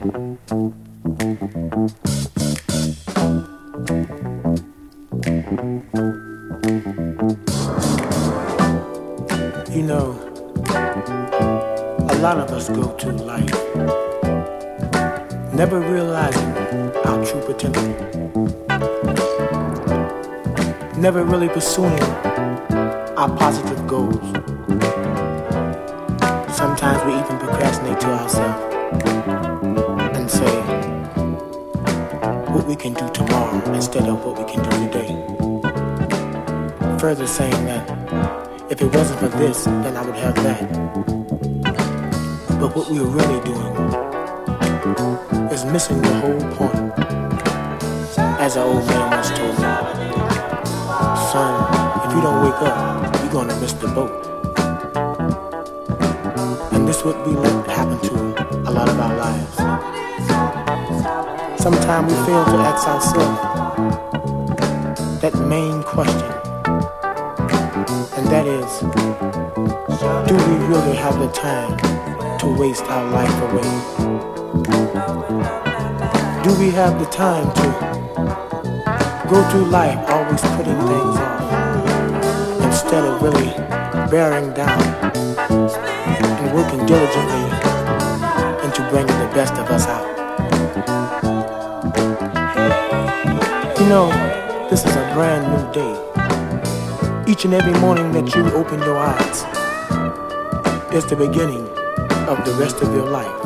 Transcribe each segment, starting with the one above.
You know, a lot of us go through life never realizing our true potential, never really pursuing our positive goals. Sometimes we even procrastinate to ourselves and say what we can do tomorrow instead of what we can do today. Further saying that if it wasn't for this, then I would have that. But what we are really doing is missing the whole point. As an old man once told me, son, if you don't wake up, you're gonna miss the boat. And this is what we let happen to a lot of our lives. Sometimes we fail to ask ourselves that main question. And that is, do we really have the time to waste our life away? Do we have the time to go through life always putting things off instead of really bearing down and working diligently into bringing the best of us out? You know, this is a brand new day. Each and every morning that you open your eyes is the beginning of the rest of your life.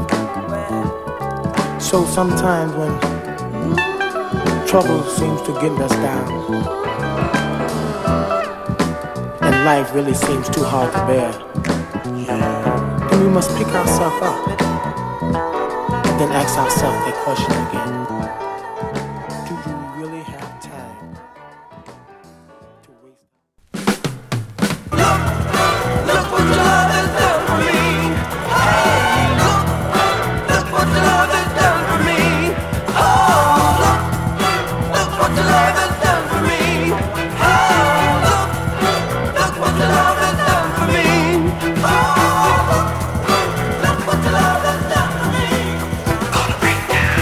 So sometimes when trouble seems to get us down and life really seems too hard to bear, then we must pick ourselves up and then ask ourselves that question again. Do you really have time to waste? Look what your love has done for me. Hey, look what your love has done for me. Oh, look what your love has done for me. Hey, look what your love has done for me. Oh, look what your love has done for me. Gonna break down.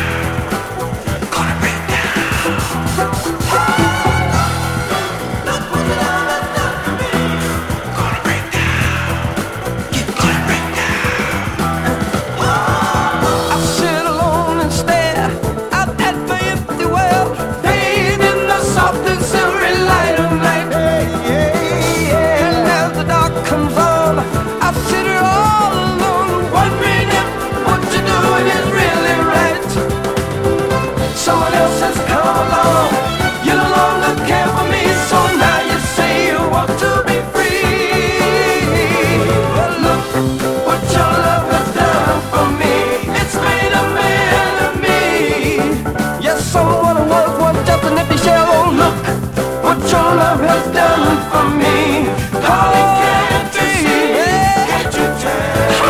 Look what your love has done for me. Gonna break I sit alone and stare out at the empty world, bathed in the soft and silvery light of night. And as the dark comes on, I sit here all alone, wondering if what you're doing is really right. Someone else has come along, you no longer care for me, so now you say you want to be free. But look what your love has done for me. It's made a man of me. Yes, someone was once just an empty shell. Oh, look what your love has done for me. Darling, can't you see? Can't you tell?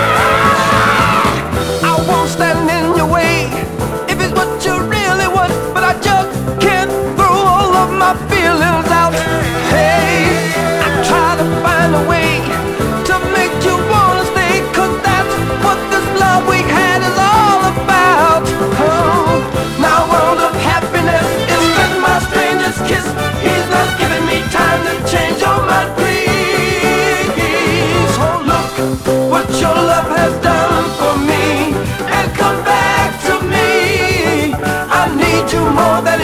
I won't stand in your way if it's what you really want, but I just can't throw all of my feelings out. Hey, I try to find a way to make you wanna stay, 'cause that's what this love we had is all about. Oh, my world of happiness is with my stranger's kiss. He's not giving me time to change all my dreams. Oh, look what your love has done for me, and come back to me. I need you more than